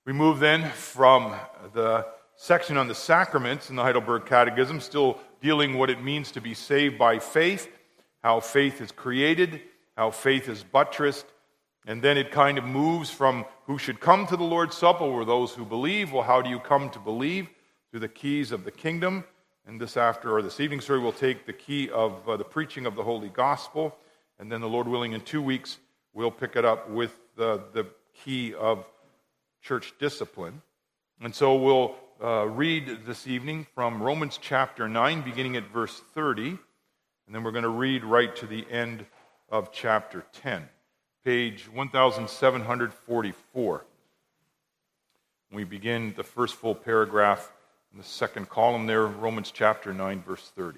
We move then from the section on the sacraments in the Heidelberg Catechism, still dealing what it means to be saved by faith, how faith is created, how faith is buttressed, and then it kind of moves from who should come to the Lord's Supper or those who believe. Well, how do you come to believe? Through the keys of the kingdom. And this evening, we'll take the key of the preaching of the Holy Gospel, and then the Lord willing, in 2 weeks, we'll pick it up with the key of church discipline. And so we'll read this evening from Romans chapter 9, beginning at verse 30, and then we're going to read right to the end of chapter 10, page 1744. We begin the first full paragraph in the second column there, Romans chapter 9, verse 30.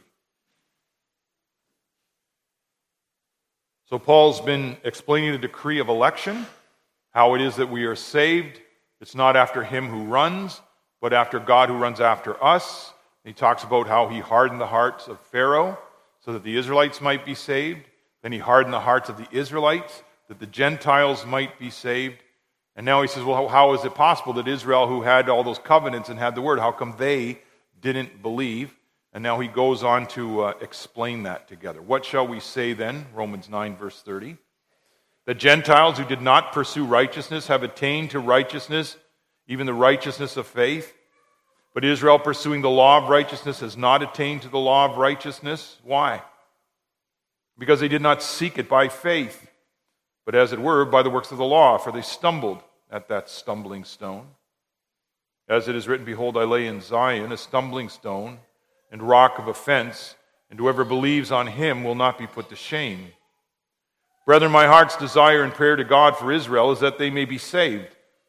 So Paul's been explaining the decree of election, how it is that we are saved. It's not after him who runs, but after God who runs after us. He talks about how he hardened the hearts of Pharaoh so that the Israelites might be saved. Then he hardened the hearts of the Israelites that the Gentiles might be saved. And now he says, well, how is it possible that Israel, who had all those covenants and had the word, how come they didn't believe? And now he goes on to explain that together. What shall we say then? Romans 9, verse 30. The Gentiles who did not pursue righteousness have attained to righteousness, even the righteousness of faith. But Israel, pursuing the law of righteousness, has not attained to the law of righteousness. Why? Because they did not seek it by faith, but as it were, by the works of the law, for they stumbled at that stumbling stone. As it is written, behold, I lay in Zion a stumbling stone and rock of offense, and whoever believes on him will not be put to shame. Brethren, my heart's desire and prayer to God for Israel is that they may be saved.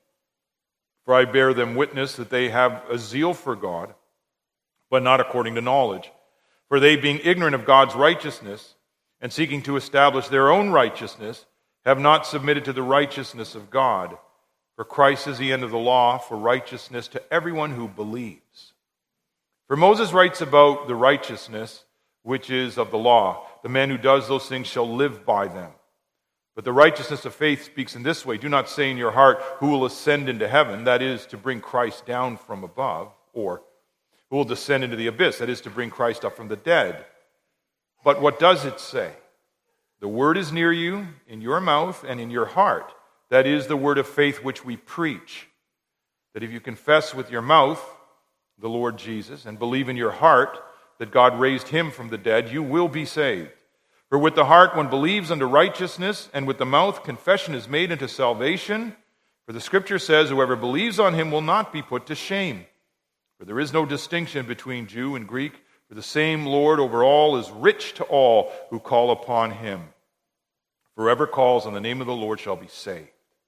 For I bear them witness that they have a zeal for God, but not according to knowledge. For they, being ignorant of God's righteousness, and seeking to establish their own righteousness, have not submitted to the righteousness of God. For Christ is the end of the law for righteousness to everyone who believes. For Moses writes about the righteousness which is of the law. The man who does those things shall live by them. But the righteousness of faith speaks in this way. Do not say in your heart, who will ascend into heaven? That is, to bring Christ down from above. Or, who will descend into the abyss? That is, to bring Christ up from the dead. But what does it say? The word is near you, in your mouth and in your heart. That is the word of faith which we preach. That if you confess with your mouth the Lord Jesus and believe in your heart that God raised him from the dead, you will be saved. For with the heart one believes unto righteousness, and with the mouth confession is made unto salvation. For the scripture says, whoever believes on him will not be put to shame. For there is no distinction between Jew and Greek, for the same Lord over all is rich to all who call upon him. For whoever calls on the name of the Lord shall be saved.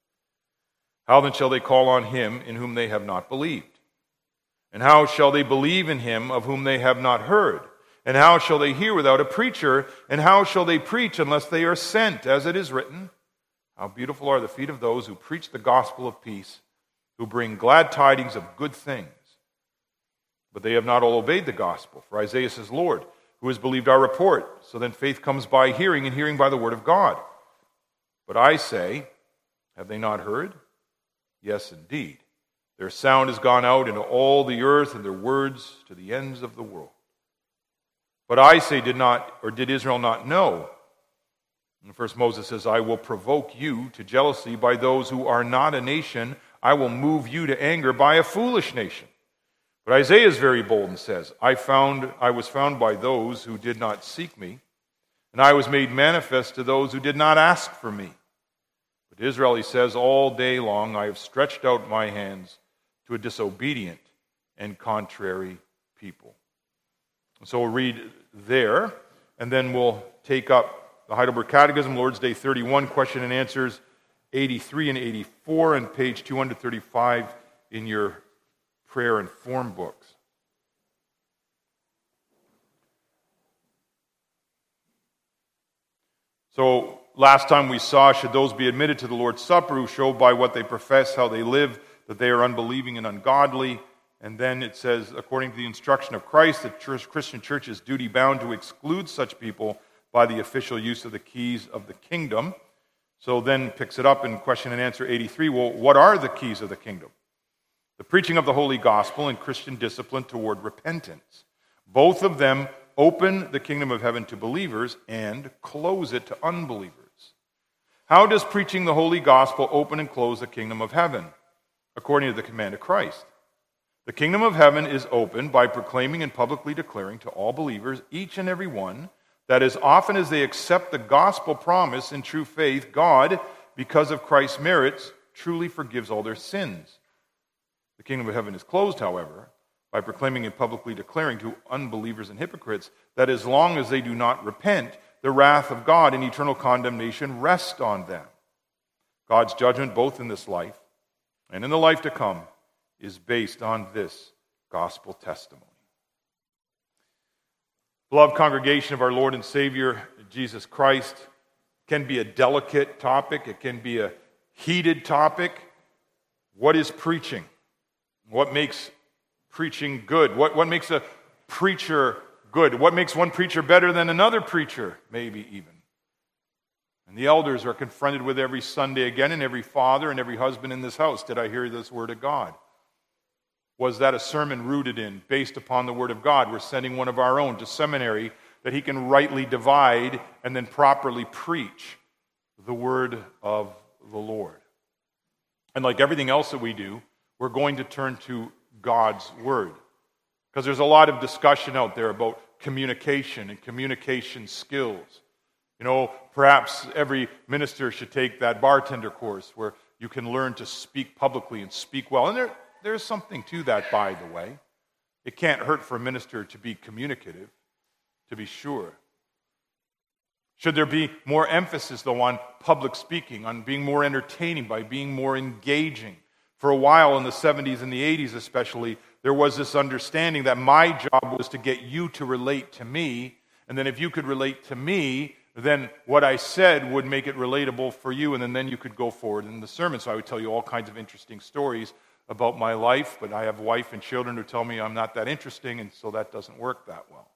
How then shall they call on him in whom they have not believed? And how shall they believe in him of whom they have not heard? And how shall they hear without a preacher? And how shall they preach unless they are sent? As it is written, how beautiful are the feet of those who preach the gospel of peace, who bring glad tidings of good things. But they have not all obeyed the gospel. For Isaiah says, Lord, who has believed our report? So then faith comes by hearing, and hearing by the word of God. But I say, have they not heard? Yes, indeed. Their sound has gone out into all the earth, and their words to the ends of the world. But I say, did Israel not know? And first Moses says, I will provoke you to jealousy by those who are not a nation. I will move you to anger by a foolish nation. But Isaiah is very bold and says, I was found by those who did not seek me, and I was made manifest to those who did not ask for me. But Israel, he says, all day long I have stretched out my hands to a disobedient and contrary people. So we'll read there, and then we'll take up the Heidelberg Catechism, Lord's Day 31, question and answers 83 and 84, and page 235 in your prayer and form books. So last time we saw, should those be admitted to the Lord's Supper who show by what they profess, how they live, that they are unbelieving and ungodly. And then it says, according to the instruction of Christ, the Christian church is duty-bound to exclude such people by the official use of the keys of the kingdom. So then picks it up in question and answer 83. Well, what are the keys of the kingdom? the preaching of the holy gospel and Christian discipline toward repentance. Both of them open the kingdom of heaven to believers and close it to unbelievers. How does preaching the holy gospel open and close the kingdom of heaven? According to the command of Christ. The kingdom of heaven is opened by proclaiming and publicly declaring to all believers, each and every one, that as often as they accept the gospel promise in true faith, God, because of Christ's merits, truly forgives all their sins. The kingdom of heaven is closed, however, by proclaiming and publicly declaring to unbelievers and hypocrites that as long as they do not repent, the wrath of God and eternal condemnation rest on them. God's judgment, both in this life and in the life to come, is based on this gospel testimony. Beloved congregation of our Lord and Savior, Jesus Christ, can be a delicate topic. It can be a heated topic. What is preaching? What makes preaching good? What makes a preacher good? What makes one preacher better than another preacher, maybe even? And the elders are confronted with every Sunday again, and every father and every husband in this house. Did I hear this word of God? Was that a sermon rooted in, based upon the word of God? We're sending one of our own to seminary that he can rightly divide and then properly preach the word of the Lord. And like everything else that we do, we're going to turn to God's word. Because there's a lot of discussion out there about communication and communication skills. You know, perhaps every minister should take that bartender course where you can learn to speak publicly and speak well. And there's something to that, by the way. It can't hurt for a minister to be communicative, to be sure. Should there be more emphasis, though, on public speaking, on being more entertaining, by being more engaging? For a while in the 70s and the 80s especially, there was this understanding that my job was to get you to relate to me, and then if you could relate to me, then what I said would make it relatable for you, and then you could go forward in the sermon. So I would tell you all kinds of interesting stories about my life, but I have a wife and children who tell me I'm not that interesting, and so that doesn't work that well.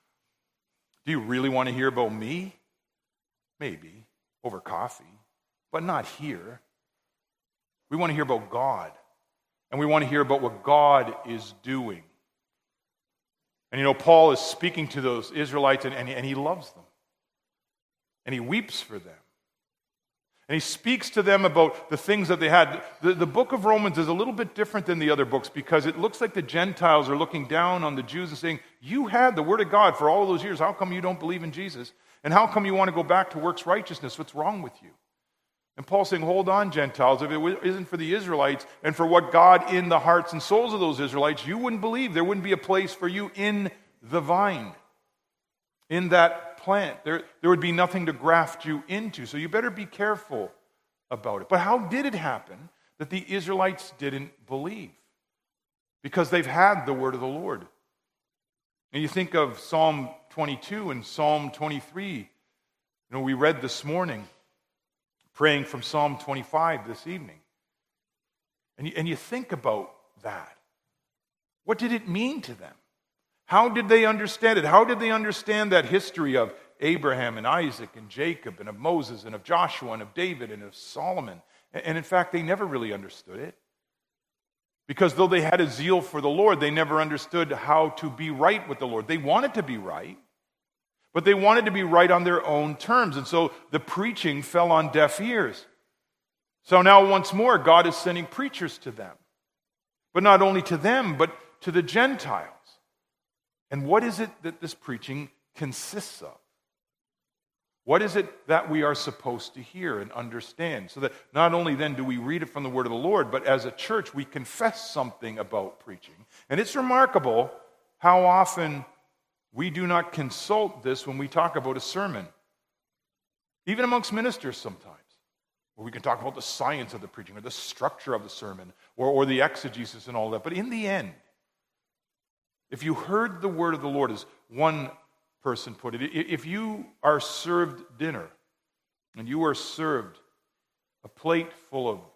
Do you really want to hear about me? Maybe, over coffee, but not here. We want to hear about God, and we want to hear about what God is doing. And you know, Paul is speaking to those Israelites, and he loves them. And he weeps for them. And he speaks to them about the things that they had. The book of Romans is a little bit different than the other books because it looks like the Gentiles are looking down on the Jews and saying, you had the word of God for all those years. How come you don't believe in Jesus? And how come you want to go back to works righteousness? What's wrong with you? And Paul's saying, hold on, Gentiles. If it isn't for the Israelites and for what God in the hearts and souls of those Israelites, you wouldn't believe. There wouldn't be a place for you in the vine, in that plant. There would be nothing to graft you into. So you better be careful about it. But how did it happen that the Israelites didn't believe? Because they've had the word of the Lord. And you think of Psalm 22 and Psalm 23. You know, we read this morning, praying from Psalm 25 this evening. And you think about that. What did it mean to them? How did they understand it? How did they understand that history of Abraham and Isaac and Jacob and of Moses and of Joshua and of David and of Solomon? And in fact, they never really understood it. Because though they had a zeal for the Lord, they never understood how to be right with the Lord. They wanted to be right, but they wanted to be right on their own terms. And so the preaching fell on deaf ears. So now once more, God is sending preachers to them. But not only to them, but to the Gentiles. And what is it that this preaching consists of? What is it that we are supposed to hear and understand? So that not only then do we read it from the word of the Lord, but as a church we confess something about preaching. And it's remarkable how often we do not consult this when we talk about a sermon. Even amongst ministers sometimes. Where we can talk about the science of the preaching or the structure of the sermon or the exegesis and all that. But in the end, if you heard the word of the Lord, as one person put it, if you are served dinner and you are served a plate full of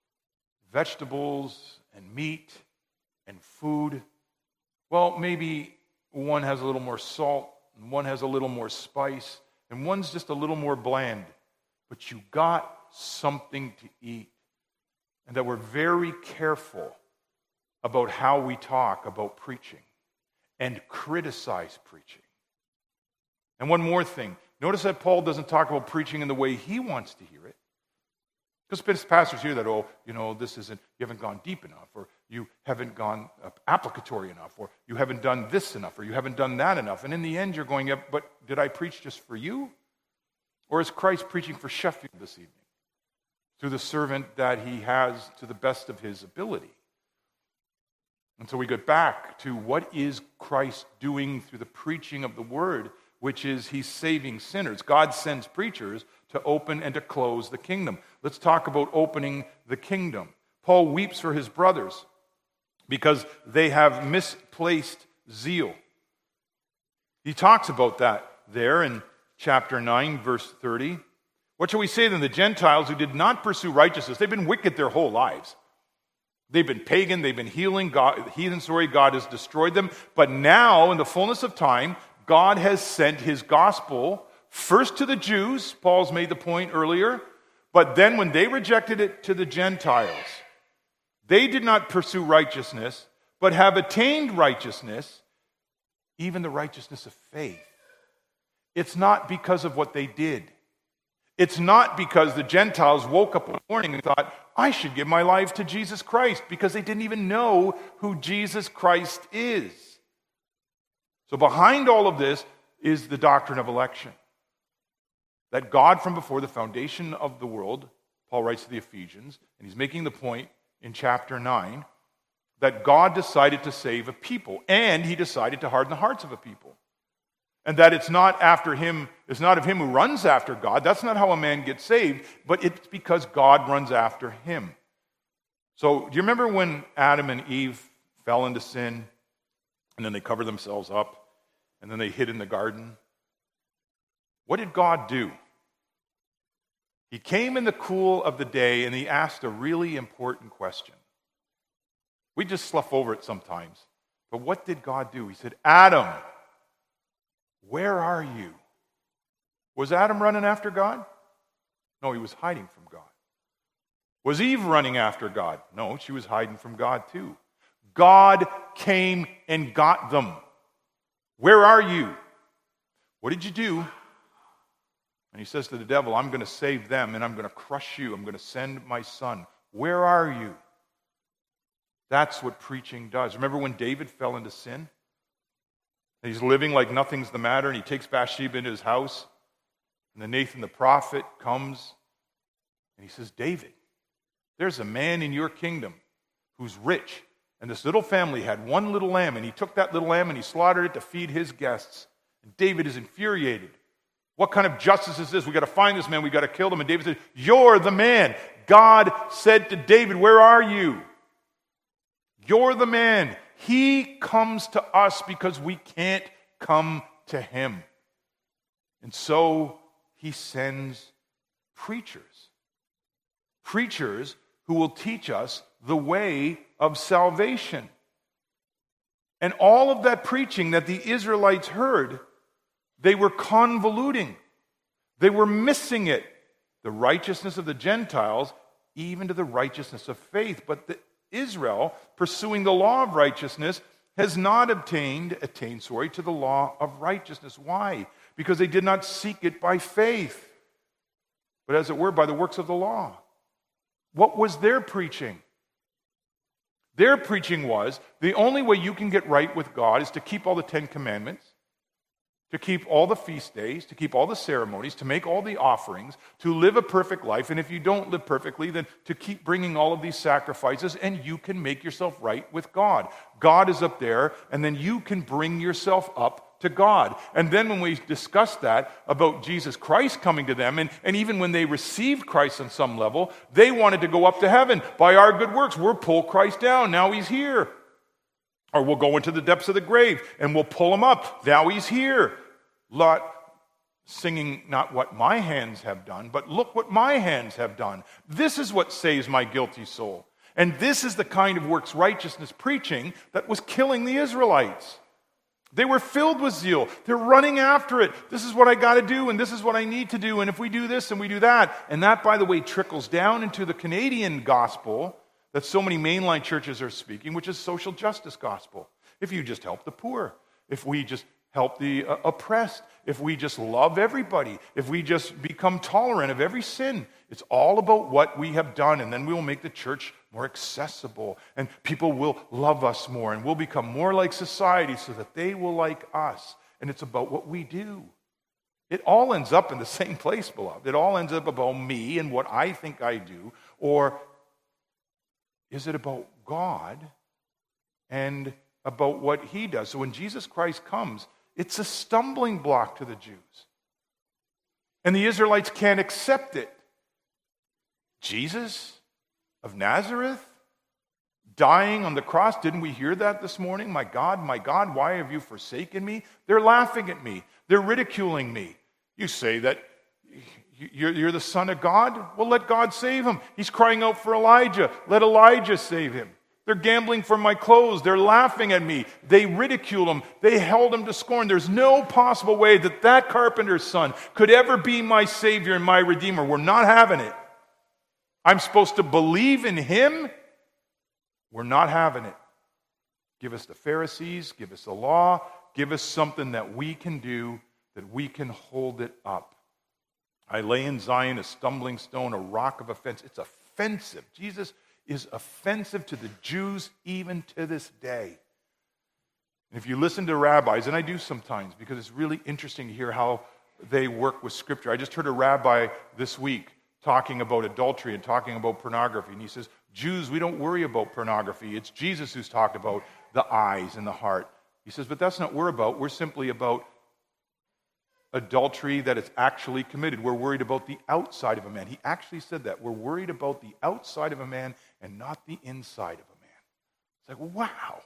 vegetables and meat and food, well, maybe one has a little more salt and one has a little more spice and one's just a little more bland, but you got something to eat. And that we're very careful about how we talk about preaching and criticize preaching. And one more thing. Notice that Paul doesn't talk about preaching in the way he wants to hear it. Because pastors hear that, you haven't gone deep enough, or you haven't gone applicatory enough, or you haven't done this enough, or you haven't done that enough. And in the end, you're going, but did I preach just for you? Or is Christ preaching for Sheffield this evening? Through the servant that he has to the best of his ability. And so we get back to what is Christ doing through the preaching of the word, which is he's saving sinners. God sends preachers to open and to close the kingdom. Let's talk about opening the kingdom. Paul weeps for his brothers because they have misplaced zeal. He talks about that there in chapter 9, verse 30. What shall we say then? The Gentiles who did not pursue righteousness, they've been wicked their whole lives. They've been pagan, they've been heathen, God has destroyed them. But now, in the fullness of time, God has sent his gospel first to the Jews, Paul's made the point earlier, but then when they rejected it, to the Gentiles. They did not pursue righteousness, but have attained righteousness, even the righteousness of faith. It's not because of what they did. It's not because the Gentiles woke up one morning and thought, I should give my life to Jesus Christ, because they didn't even know who Jesus Christ is. So behind all of this is the doctrine of election. That God from before the foundation of the world, Paul writes to the Ephesians, and he's making the point in chapter 9, that God decided to save a people, and he decided to harden the hearts of a people. And that it's not of him who runs after God. That's not how a man gets saved, but it's because God runs after him. So, do you remember when Adam and Eve fell into sin, and then they covered themselves up, and then they hid in the garden? What did God do? He came in the cool of the day, and he asked a really important question. We just slough over it sometimes. But what did God do? He said, Adam, where are you? Was Adam running after God? No, he was hiding from God. Was Eve running after God? No, she was hiding from God too. God came and got them. Where are you? What did you do? And he says to the devil, I'm going to save them and I'm going to crush you. I'm going to send my son. Where are you? That's what preaching does. Remember when David fell into sin? He's living like nothing's the matter, and he takes Bathsheba into his house. And then Nathan the prophet comes, and he says, David, there's a man in your kingdom who's rich, and this little family had one little lamb, and he took that little lamb and he slaughtered it to feed his guests. And David is infuriated. What kind of justice is this? We've got to find this man, we've got to kill him. And David said, you're the man. God said to David, where are you? You're the man. He comes to us because we can't come to him. And so he sends preachers. Preachers who will teach us the way of salvation. And all of that preaching that the Israelites heard, they were convoluting. They were missing it. The righteousness of the Gentiles, even to the righteousness of faith. But Israel, pursuing the law of righteousness, has not attained to the law of righteousness. Why? Because they did not seek it by faith, but as it were, by the works of the law. What was their preaching? Their preaching was, the only way you can get right with God is to keep all the 10 Commandments, to keep all the feast days, to keep all the ceremonies, to make all the offerings, to live a perfect life, and if you don't live perfectly, then to keep bringing all of these sacrifices, and you can make yourself right with God. God is up there, and then you can bring yourself up to God. And then when we discussed that about Jesus Christ coming to them, and even when they received Christ on some level, they wanted to go up to heaven. By our good works, we'll pull Christ down. Now he's here. Or we'll go into the depths of the grave, and we'll pull him up. Now he's here. Lot singing, not what my hands have done, but look what my hands have done. This is what saves my guilty soul. And this is the kind of works righteousness preaching that was killing the Israelites. They were filled with zeal. They're running after it. This is what I got to do, and this is what I need to do, and if we do this and we do that. And that, by the way, trickles down into the Canadian gospel that so many mainline churches are speaking, which is social justice gospel. If you just help the poor, if we just help the oppressed, if we just love everybody, if we just become tolerant of every sin, it's all about what we have done, and then we will make the church more accessible, and people will love us more, and we'll become more like society so that they will like us. And it's about what we do. It all ends up in the same place, beloved. It all ends up about me and what I think I do. Or is it about God and about what he does? So when Jesus Christ comes, it's a stumbling block to the Jews. And the Israelites can't accept it. Jesus of Nazareth dying on the cross. Didn't we hear that this morning? My God, why have you forsaken me? They're laughing at me. They're ridiculing me. You say that you're the Son of God? Well, let God save him. He's crying out for Elijah. Let Elijah save him. They're gambling for my clothes. They're laughing at me. They ridiculed him. They held him to scorn. There's no possible way that that carpenter's son could ever be my Savior and my Redeemer. We're not having it. I'm supposed to believe in him. We're not having it. Give us the Pharisees, give us the law, give us something that we can do, that we can hold it up. I lay in Zion a stumbling stone, a rock of offense. It's offensive. Jesus is offensive to the Jews even to this day. And if you listen to rabbis, and I do sometimes, because it's really interesting to hear how they work with Scripture. I just heard a rabbi this week talking about adultery and talking about pornography. And he says, Jews, we don't worry about pornography. It's Jesus who's talked about the eyes and the heart. He says, but that's not what we're about. We're simply about adultery that is actually committed. We're worried about the outside of a man. He actually said that. We're worried about the outside of a man and not the inside of a man. It's like, wow.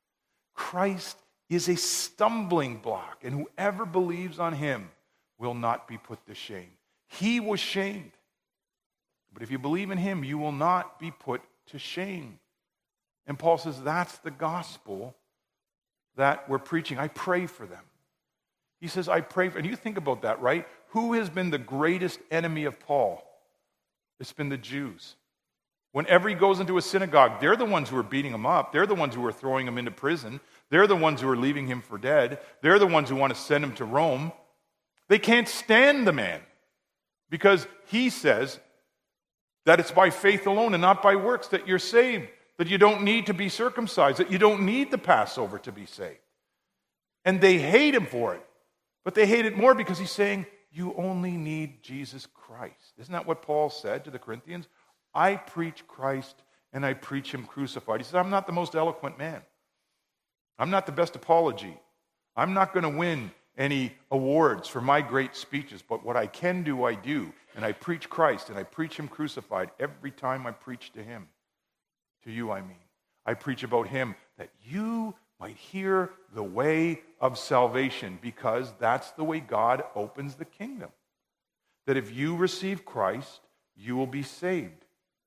Christ is a stumbling block, and whoever believes on him will not be put to shame. He was shamed. But if you believe in him, you will not be put to shame. And Paul says that's the gospel that we're preaching. I pray for them. He says, I pray for, and you think about that, right? Who has been the greatest enemy of Paul? It's been the Jews. Whenever he goes into a synagogue, they're the ones who are beating him up. They're the ones who are throwing him into prison. They're the ones who are leaving him for dead. They're the ones who want to send him to Rome. They can't stand the man because he says that it's by faith alone and not by works that you're saved, that you don't need to be circumcised, that you don't need the Passover to be saved. And they hate him for it. But they hate it more because he's saying, you only need Jesus Christ. Isn't that what Paul said to the Corinthians? I preach Christ and I preach him crucified. He says, I'm not the most eloquent man. I'm not the best apology. I'm not going to win any awards for my great speeches, but what I can do, I do. And I preach Christ and I preach him crucified every time I preach to him. To you, I mean. I preach about him that you might hear the way of salvation, because that's the way God opens the kingdom. That if you receive Christ, you will be saved.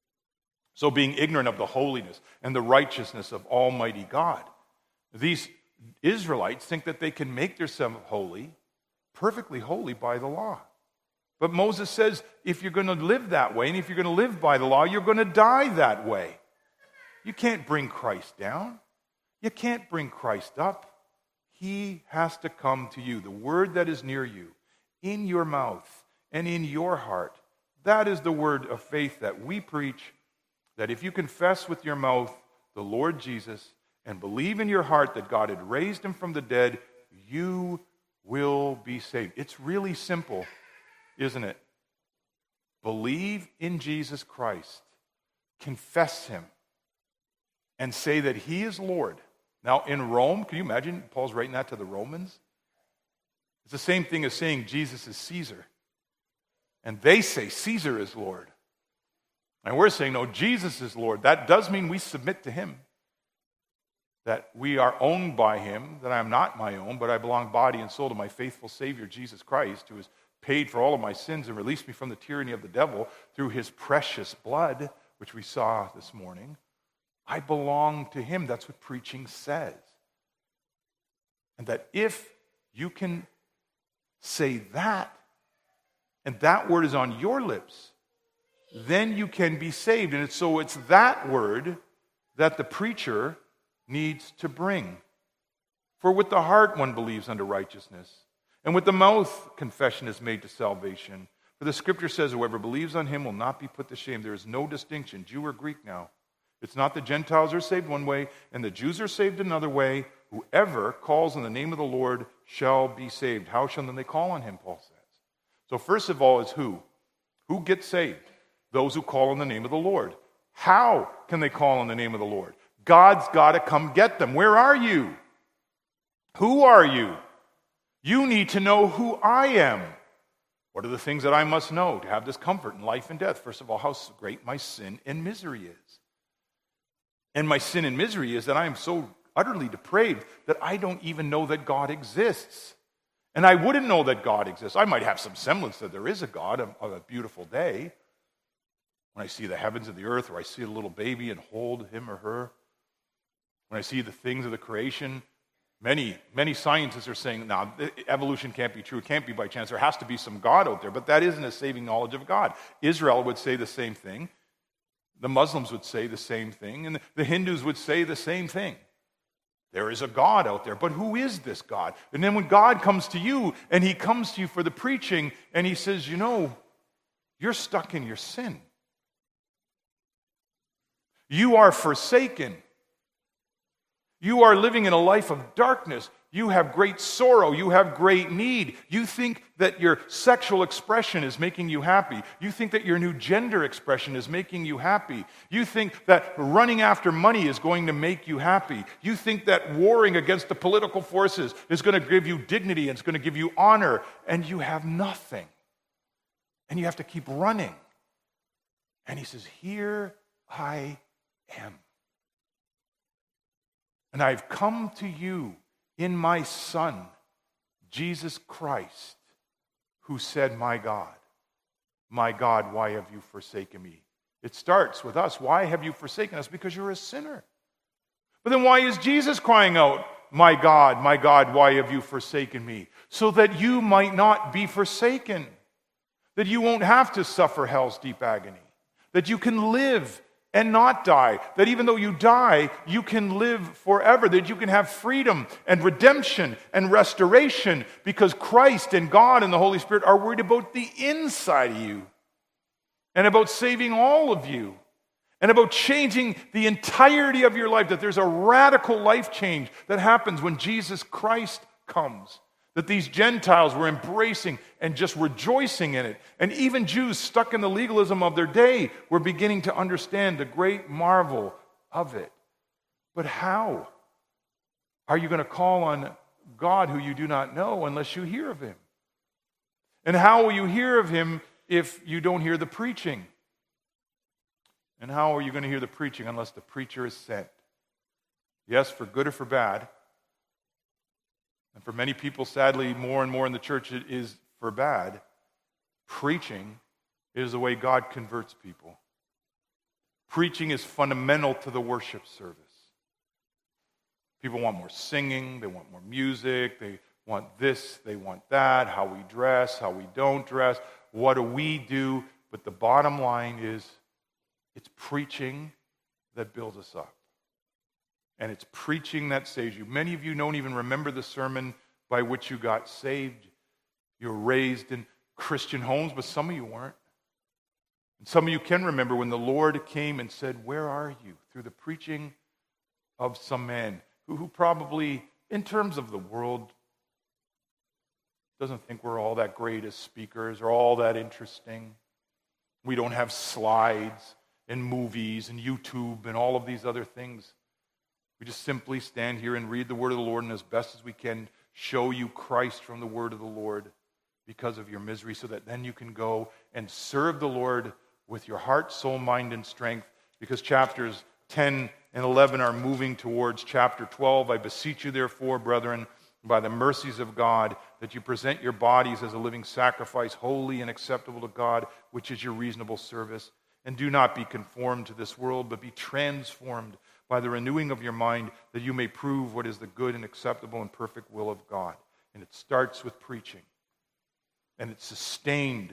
So being ignorant of the holiness and the righteousness of Almighty God, these Israelites think that they can make themselves holy, perfectly holy by the law. But Moses says, if you're going to live that way, and if you're going to live by the law, you're going to die that way. You can't bring Christ down. You can't bring Christ up. He has to come to you. The word that is near you, in your mouth and in your heart, that is the word of faith that we preach, that if you confess with your mouth the Lord Jesus and believe in your heart that God had raised him from the dead, you will be saved. It's really simple, isn't it? Believe in Jesus Christ, confess him, and say that he is Lord. Now, in Rome, can you imagine Paul's writing that to the Romans? It's the same thing as saying Jesus is Caesar. And they say Caesar is Lord. And we're saying, no, Jesus is Lord. That does mean we submit to him. That we are owned by him, that I am not my own, but I belong body and soul to my faithful Savior, Jesus Christ, who has paid for all of my sins and released me from the tyranny of the devil through his precious blood, which we saw this morning. I belong to him. That's what preaching says. And that if you can say that, and that word is on your lips, then you can be saved. And it's that word that the preacher needs to bring. For with the heart one believes unto righteousness, and with the mouth confession is made to salvation. For the scripture says, whoever believes on him will not be put to shame. There is no distinction, Jew or Greek now. It's not the Gentiles are saved one way, and the Jews are saved another way. Whoever calls on the name of the Lord shall be saved. How shall then they call on him, Paul says. So first of all is who? Who gets saved? Those who call on the name of the Lord. How can they call on the name of the Lord? God's got to come get them. Where are you? Who are you? You need to know who I am. What are the things that I must know to have this comfort in life and death? First of all, how great my sin and misery is. And my sin and misery is that I am so utterly depraved that I don't even know that God exists. And I wouldn't know that God exists. I might have some semblance that there is a God of a beautiful day. When I see the heavens and the earth, or I see a little baby and hold him or her. When I see the things of the creation, many scientists are saying, now, evolution can't be true. It can't be by chance. There has to be some God out there. But that isn't a saving knowledge of God. Israel would say the same thing. The Muslims would say the same thing. And the Hindus would say the same thing. There is a God out there. But who is this God? And then when God comes to you, and he comes to you for the preaching, and he says, you're stuck in your sin. You are forsaken. You are living in a life of darkness. You have great sorrow. You have great need. You think that your sexual expression is making you happy. You think that your new gender expression is making you happy. You think that running after money is going to make you happy. You think that warring against the political forces is going to give you dignity and it's going to give you honor, and you have nothing. And you have to keep running. And he says, here I am. And I've come to you in my Son, Jesus Christ, who said, my God, why have you forsaken me? It starts with us. Why have you forsaken us? Because you're a sinner. But then why is Jesus crying out, my God, why have you forsaken me? So that you might not be forsaken. That you won't have to suffer hell's deep agony. That you can live and not die. That even though you die, you can live forever. That you can have freedom and redemption and restoration because Christ and God and the Holy Spirit are worried about the inside of you and about saving all of you and about changing the entirety of your life. That there's a radical life change that happens when Jesus Christ comes. That these Gentiles were embracing and just rejoicing in it. And even Jews stuck in the legalism of their day were beginning to understand the great marvel of it. But how are you going to call on God who you do not know unless you hear of him? And how will you hear of him if you don't hear the preaching? And how are you going to hear the preaching unless the preacher is sent? Yes, for good or for bad. And for many people, sadly, more and more in the church, it is for bad. Preaching is the way God converts people. Preaching is fundamental to the worship service. People want more singing, they want more music, they want this, they want that, how we dress, how we don't dress, what do we do? But the bottom line is, it's preaching that builds us up. And it's preaching that saves you. Many of you don't even remember the sermon by which you got saved. You were raised in Christian homes, but some of you weren't. And some of you can remember when the Lord came and said, where are you? Through the preaching of some man who probably, in terms of the world, doesn't think we're all that great as speakers or all that interesting. We don't have slides and movies and YouTube and all of these other things. We just simply stand here and read the word of the Lord, and as best as we can, show you Christ from the word of the Lord because of your misery, so that then you can go and serve the Lord with your heart, soul, mind, and strength, because chapters 10 and 11 are moving towards chapter 12. I beseech you, therefore, brethren, by the mercies of God, that you present your bodies as a living sacrifice, holy and acceptable to God, which is your reasonable service. And do not be conformed to this world, but be transformed by the renewing of your mind, that you may prove what is the good and acceptable and perfect will of God. And it starts with preaching. And it's sustained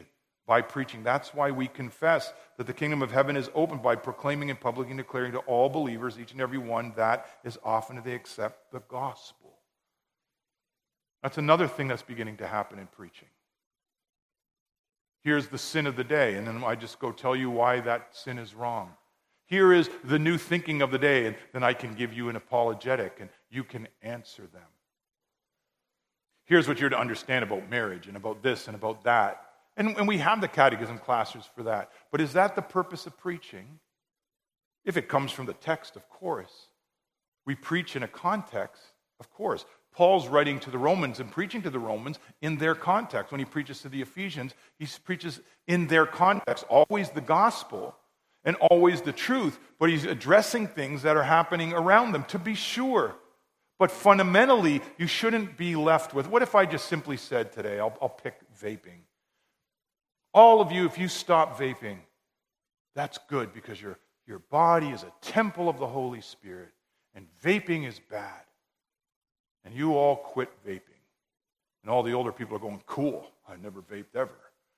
by preaching. That's why we confess that the kingdom of heaven is open by proclaiming and publicly declaring to all believers, each and every one, that as often as they accept the gospel. That's another thing that's beginning to happen in preaching. Here's the sin of the day, and then I just go tell you why that sin is wrong. Here is the new thinking of the day, and then I can give you an apologetic, and you can answer them. Here's what you're to understand about marriage, and about this, and about that. And we have the catechism classes for that. But is that the purpose of preaching? If it comes from the text, of course. We preach in a context, of course. Paul's writing to the Romans and preaching to the Romans in their context. When he preaches to the Ephesians, he preaches in their context, always the gospel and always the truth, but he's addressing things that are happening around them, to be sure. But fundamentally, you shouldn't be left with, what if I just simply said today, I'll pick vaping. All of you, if you stop vaping, that's good, because your body is a temple of the Holy Spirit, and vaping is bad. And you all quit vaping. And all the older people are going, cool, I never vaped ever.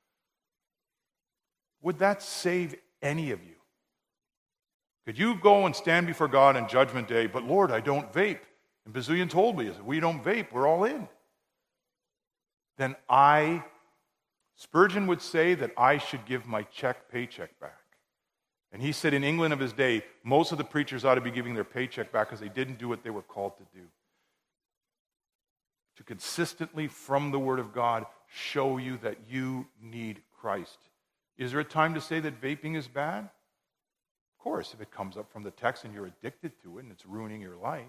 Would that save any of you? Could you go and stand before God on Judgment Day, but Lord, I don't vape? And Bazillion told me, we don't vape, we're all in. Then Spurgeon would say that I should give my paycheck back. And he said in England of his day, most of the preachers ought to be giving their paycheck back because they didn't do what they were called to do. To consistently, from the Word of God, show you that you need Christ. Is there a time to say that vaping is bad? Of course, if it comes up from the text and you're addicted to it and it's ruining your life.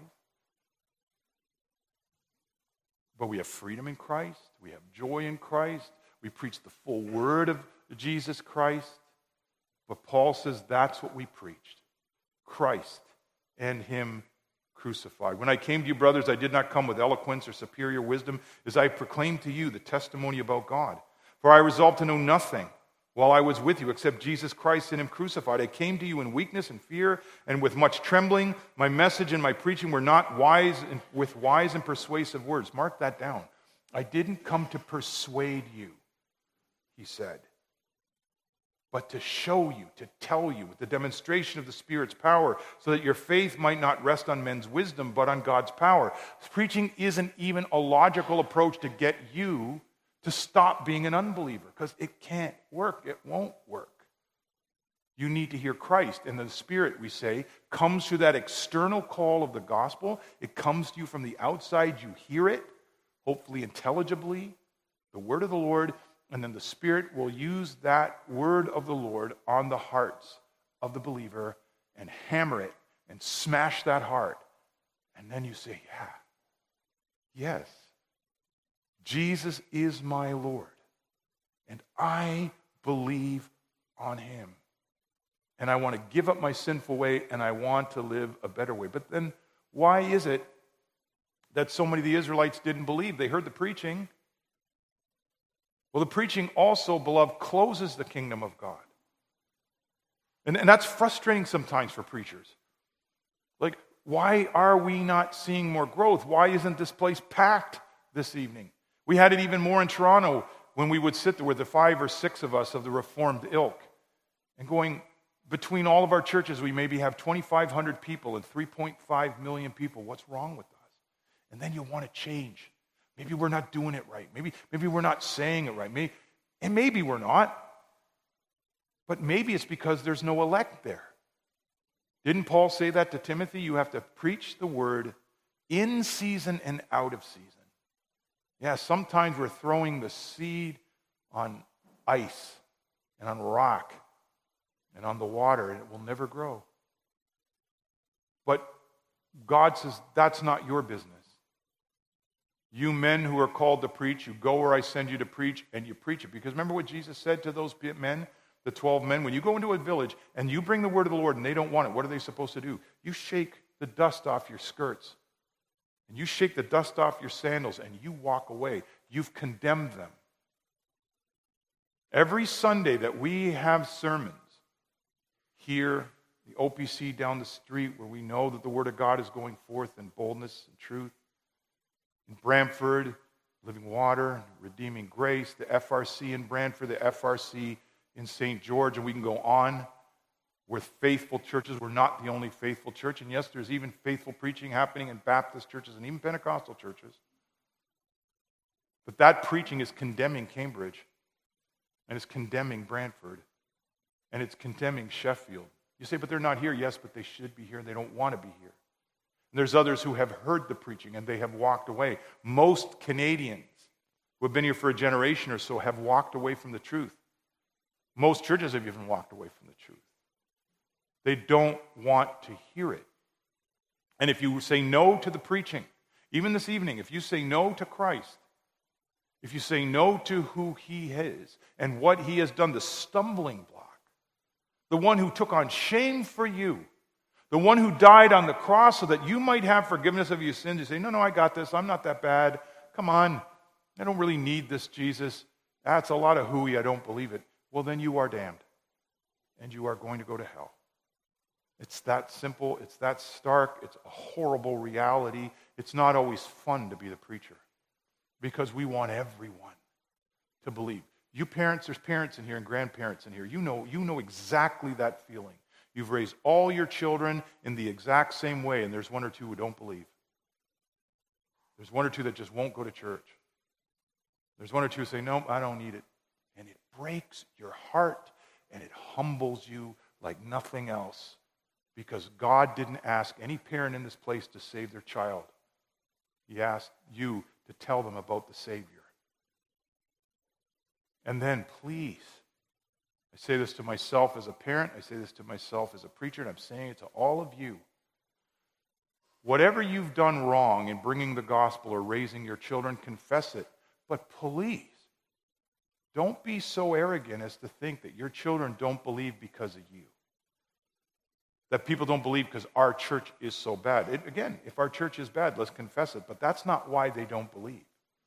But we have freedom in Christ. We have joy in Christ. We preach the full word of Jesus Christ. But Paul says that's what we preached. Christ and Him crucified. When I came to you, brothers, I did not come with eloquence or superior wisdom, as I proclaimed to you the testimony about God. For I resolved to know nothing while I was with you except Jesus Christ and Him crucified. I came to you in weakness and fear and with much trembling. My message and my preaching were not with wise and persuasive words. Mark that down. I didn't come to persuade you, he said, but to show you, to tell you, with the demonstration of the Spirit's power, so that your faith might not rest on men's wisdom, but on God's power. Preaching isn't even a logical approach to get you to stop being an unbeliever, because it can't work. It won't work. You need to hear Christ, and the Spirit, we say, comes through that external call of the gospel. It comes to you from the outside. You hear it, hopefully intelligibly, the word of the Lord, and then the Spirit will use that word of the Lord on the hearts of the believer and hammer it and smash that heart. And then you say, yes, Jesus is my Lord, and I believe on Him. And I want to give up my sinful way, and I want to live a better way. But then why is it that so many of the Israelites didn't believe? They heard the preaching. Well, the preaching also, beloved, closes the kingdom of God. And that's frustrating sometimes for preachers. Like, why are we not seeing more growth? Why isn't this place packed this evening? We had it even more in Toronto when we would sit there with the 5 or 6 of us of the Reformed ilk and going, between all of our churches, we maybe have 2,500 people and 3.5 million people. What's wrong with us? And then you want to change. Maybe we're not doing it right. Maybe we're not saying it right. Maybe we're not. But maybe it's because there's no elect there. Didn't Paul say that to Timothy? You have to preach the word in season and out of season. Yeah, sometimes we're throwing the seed on ice and on rock and on the water, and it will never grow. But God says that's not your business. You men who are called to preach, you go where I send you to preach, and you preach it. Because remember what Jesus said to those men, the 12 men? When you go into a village and you bring the word of the Lord and they don't want it, what are they supposed to do? You shake the dust off your skirts. And you shake the dust off your sandals and you walk away. You've condemned them. Every Sunday that we have sermons here, the OPC down the street where we know that the Word of God is going forth in boldness and truth, in Brantford, Living Water, Redeeming Grace, the FRC in Brantford, the FRC in St. George, and we can go on with faithful churches. We're not the only faithful church, and yes, there's even faithful preaching happening in Baptist churches and even Pentecostal churches. But that preaching is condemning Cambridge, and it's condemning Brantford, and it's condemning Sheffield. You say, but they're not here. Yes, but they should be here, and they don't want to be here. And there's others who have heard the preaching, and they have walked away. Most Canadians who have been here for a generation or so have walked away from the truth. Most churches have even walked away from the truth. They don't want to hear it. And if you say no to the preaching, even this evening, if you say no to Christ, if you say no to who he is and what he has done, the stumbling block, the one who took on shame for you, the one who died on the cross so that you might have forgiveness of your sins, you say, no, I got this. I'm not that bad. Come on. I don't really need this Jesus. That's a lot of hooey. I don't believe it. Well, then you are damned, and you are going to go to hell. It's that simple. It's that stark. It's a horrible reality. It's not always fun to be the preacher because we want everyone to believe. You parents, there's parents in here and grandparents in here. You know exactly that feeling. You've raised all your children in the exact same way, and there's one or two who don't believe. There's one or two that just won't go to church. There's one or two who say, no, I don't need it. And it breaks your heart, and it humbles you like nothing else. Because God didn't ask any parent in this place to save their child. He asked you to tell them about the Savior. And then, please, I say this to myself as a parent, I say this to myself as a preacher, and I'm saying it to all of you. Whatever you've done wrong in bringing the gospel or raising your children, confess it. But please, don't be so arrogant as to think that your children don't believe because of you. That people don't believe because our church is so bad. Again, if our church is bad, let's confess it. But that's not why they don't believe.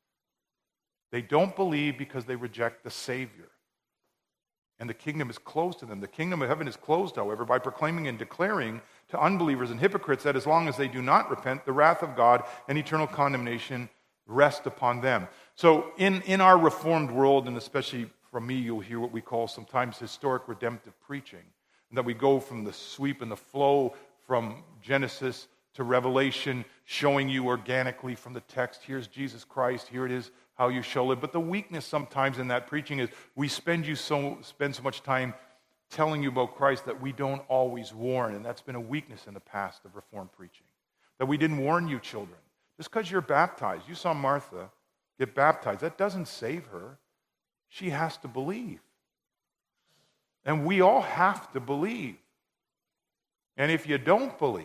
They don't believe because they reject the Savior. And the kingdom is closed to them. The kingdom of heaven is closed, however, by proclaiming and declaring to unbelievers and hypocrites that as long as they do not repent, the wrath of God and eternal condemnation rest upon them. So in our Reformed world, and especially from me, you'll hear what we call sometimes historic redemptive preaching. And that we go from the sweep and the flow from Genesis to Revelation, showing you organically from the text, here's Jesus Christ, here it is, how you shall live. But the weakness sometimes in that preaching is we spend so much time telling you about Christ that we don't always warn. And that's been a weakness in the past of Reformed preaching. That we didn't warn you children. Just because you're baptized, you saw Martha get baptized, that doesn't save her. She has to believe. And we all have to believe. And if you don't believe,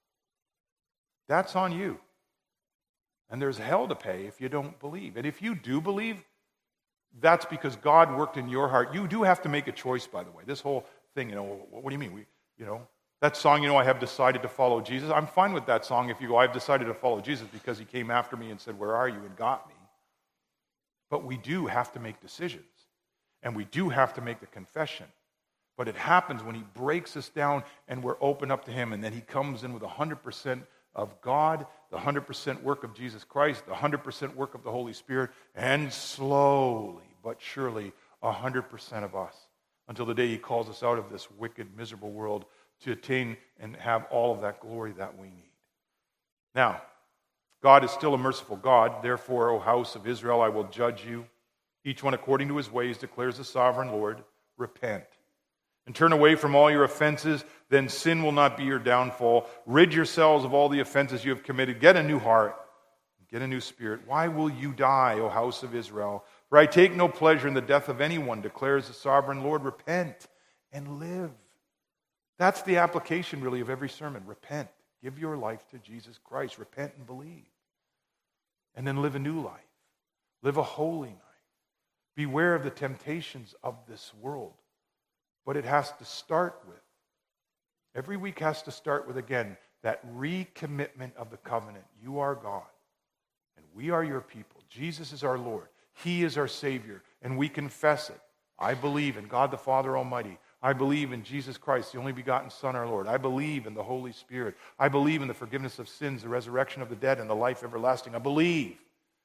that's on you. And there's hell to pay if you don't believe. And if you do believe, that's because God worked in your heart. You do have to make a choice, by the way. This whole thing, what do you mean? That song, I have decided to follow Jesus. I'm fine with that song if you go, I've decided to follow Jesus because he came after me and said, where are you? And got me. But we do have to make decisions. And we do have to make the confession. But it happens when he breaks us down and we're open up to him, and then he comes in with 100% of God, the 100% work of Jesus Christ, the 100% work of the Holy Spirit, and slowly but surely 100% of us until the day he calls us out of this wicked, miserable world to attain and have all of that glory that we need. Now, God is still a merciful God. Therefore, O house of Israel, I will judge you, each one according to his ways, declares the sovereign Lord. Repent and turn away from all your offenses, then sin will not be your downfall. Rid yourselves of all the offenses you have committed. Get a new heart, get a new spirit. Why will you die, O house of Israel? For I take no pleasure in the death of anyone, declares the sovereign Lord. Repent and live. That's the application, really, of every sermon. Repent. Give your life to Jesus Christ. Repent and believe. And then live a new life. Live a holy life. Beware of the temptations of this world. But it has to start with, every week has to start with, again, that recommitment of the covenant. You are God, and we are your people. Jesus is our Lord. He is our Savior, and we confess it. I believe in God the Father Almighty. I believe in Jesus Christ, the only begotten Son, our Lord. I believe in the Holy Spirit. I believe in the forgiveness of sins, the resurrection of the dead, and the life everlasting. I believe.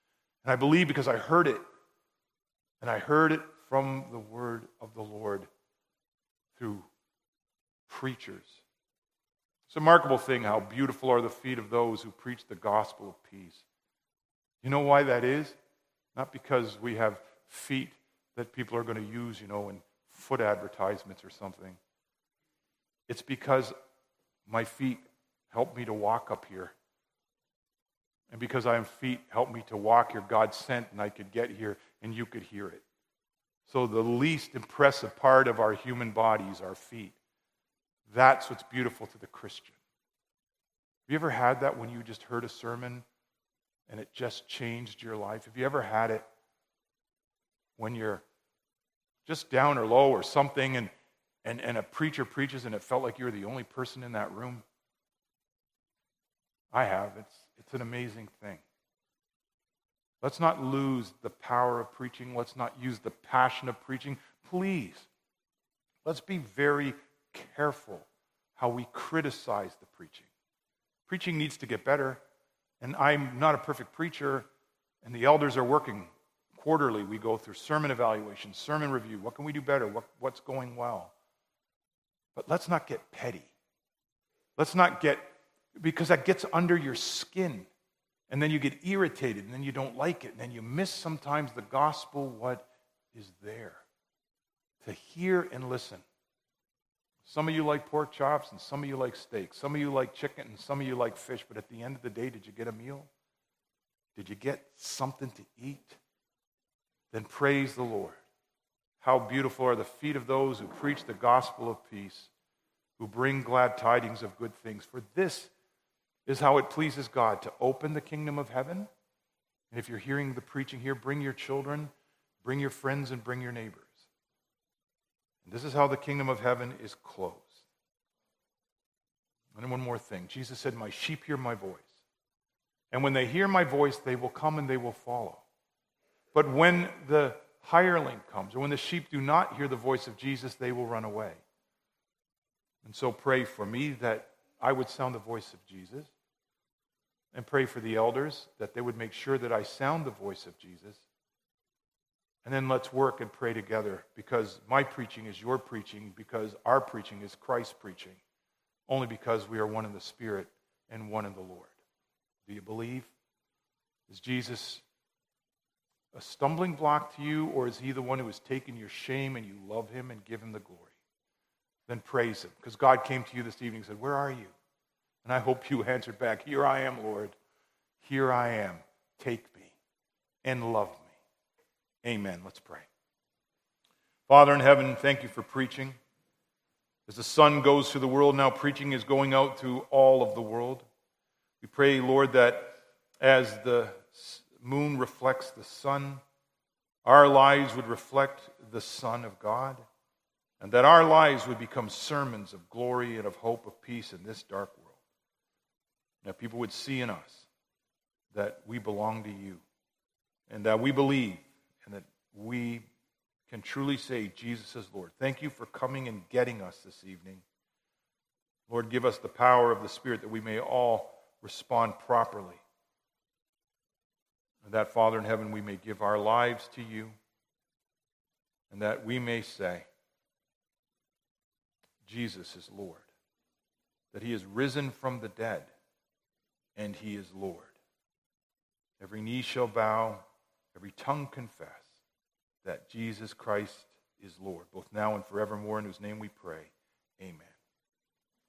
And I believe because I heard it. And I heard it from the word of the Lord through preachers. It's a remarkable thing how beautiful are the feet of those who preach the gospel of peace. You know why that is? Not because we have feet that people are going to use, in foot advertisements or something. It's because my feet help me to walk up here. And because I have feet help me to walk here, God sent and I could get here and you could hear it. So the least impressive part of our human bodies, our feet. That's what's beautiful to the Christian. Have you ever had that when you just heard a sermon and it just changed your life? Have you ever had it when you're just down or low or something and a preacher preaches and it felt like you were the only person in that room? I have. It's an amazing thing. Let's not lose the power of preaching. Let's not use the passion of preaching. Please, let's be very careful how we criticize the preaching. Preaching needs to get better, and I'm not a perfect preacher, and the elders are working quarterly. We go through sermon evaluation, sermon review. What can we do better? What's going well? But let's not get petty. Let's not get, because that gets under your skin, and then you get irritated, and then you don't like it, and then you miss sometimes the gospel, what is there. To hear and listen. Some of you like pork chops, and some of you like steak. Some of you like chicken, and some of you like fish. But at the end of the day, did you get a meal? Did you get something to eat? Then praise the Lord. How beautiful are the feet of those who preach the gospel of peace, who bring glad tidings of good things. For this is how it pleases God, to open the kingdom of heaven. And if you're hearing the preaching here, bring your children, bring your friends, and bring your neighbors. And this is how the kingdom of heaven is closed. And then one more thing. Jesus said, "My sheep hear my voice. And when they hear my voice, they will come and they will follow. But when the hireling comes, or when the sheep do not hear the voice of Jesus, they will run away." And so pray for me that I would sound the voice of Jesus. And pray for the elders that they would make sure that I sound the voice of Jesus. And then let's work and pray together, because my preaching is your preaching, because our preaching is Christ's preaching, only because we are one in the Spirit and one in the Lord. Do you believe? Is Jesus a stumbling block to you, or is he the one who has taken your shame and you love him and give him the glory? Then praise him, because God came to you this evening and said, "Where are you?" And I hope you answered back, "Here I am, Lord. Here I am. Take me and love me." Amen. Let's pray. Father in heaven, thank you for preaching. As the sun goes through the world, now preaching is going out through all of the world. We pray, Lord, that as the moon reflects the sun, our lives would reflect the Son of God, and that our lives would become sermons of glory and of hope, of peace in this dark world. That people would see in us that we belong to you, and that we believe, and that we can truly say Jesus is Lord. Thank you for coming and getting us this evening. Lord, give us the power of the Spirit that we may all respond properly. And that, Father in heaven, we may give our lives to you, and that we may say, Jesus is Lord, that he is risen from the dead, and he is Lord. Every knee shall bow, every tongue confess that Jesus Christ is Lord, both now and forevermore, in whose name we pray. Amen.